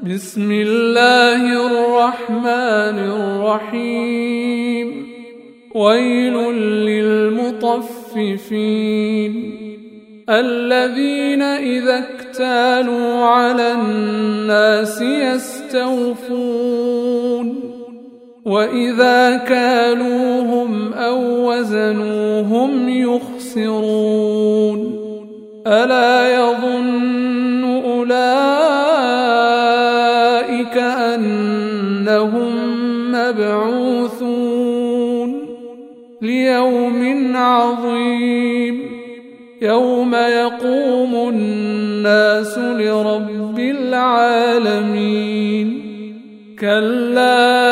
بسم الله الرحمن الرحيم ويل للمطففين الذين إذا اكتالوا على الناس يستوفون وإذا كالوهم أو وزنوهم يخسرون ألا يظن أولئك أنهم مبعوثون ليوم عظيم يوم يقوم الناس لرب العالمين كلا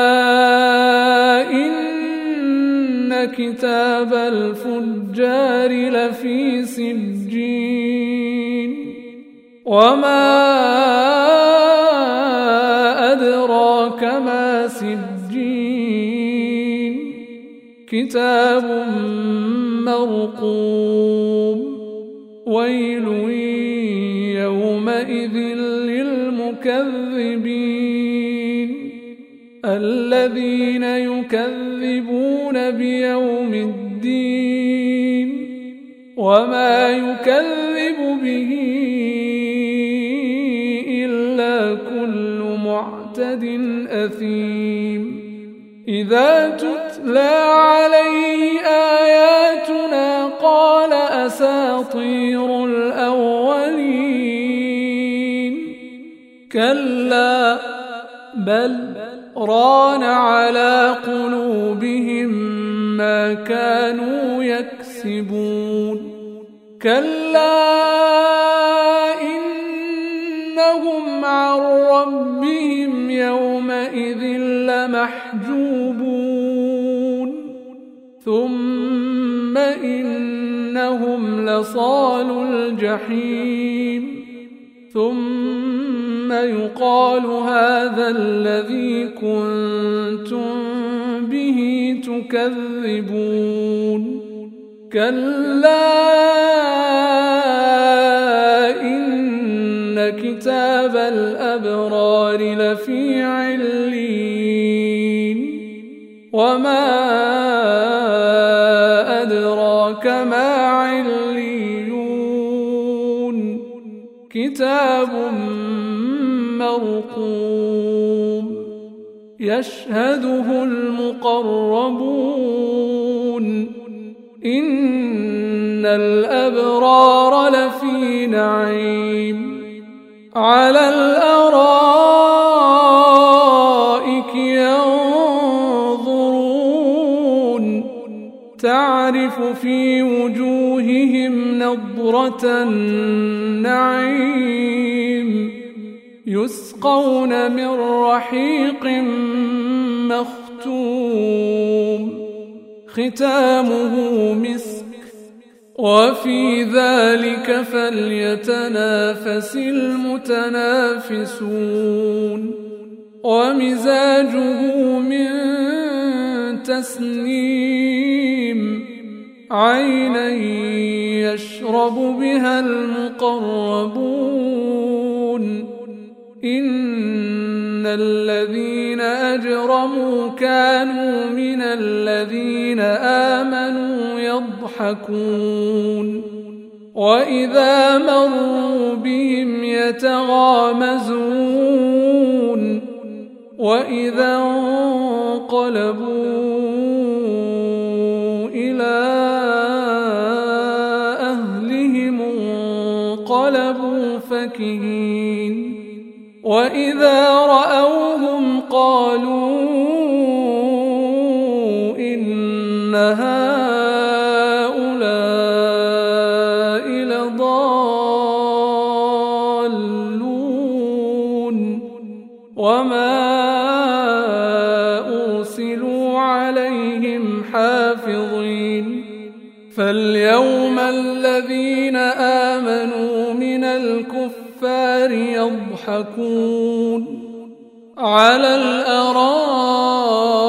إن كتاب الفجار لفي سجين وما أدراك ما سجين كتاب مرقوم ويل يومئذ للمكذبين الذين يكذبون بيوم الدين وما يكذب به إلا كل معتد أثيم إذا تتلى عليه آياتنا قال أساطير الأولين كلا بل ران على قلوبهم ما كانوا يكسبون كلا إنهم عن ربهم يومئذ لمحجوبون ثم إنهم لصالو الجحيم ثم يقال هذا الذي كنتم به تكذبون كلا إن كتاب الأبرار لفي علين وما أدراك ما عليون كتاب مرقوم يشهده المقربون إن الأبرار لفي نعيم على الأرائك ينظرون تعرف في وجوههم نضرة النعيم يسقون من رحيق مختوم ختامه مسك وفي ذلك فليتنافس المتنافسون ومزاجه من تسنيم عينا يشرب بها المقربون إن الذين أجرموا كانوا من الذين آمنوا يضحكون وإذا مروا بهم يتغامزون وإذا انقلبوا إلى أهلهم انقلبوا فكهين وإذا رأوهم قالوا إن هؤلاء لضالون وما أرسلوا عليهم حافظين فاليوم الذين آمنوا من الكفار يضحكون على الأرائك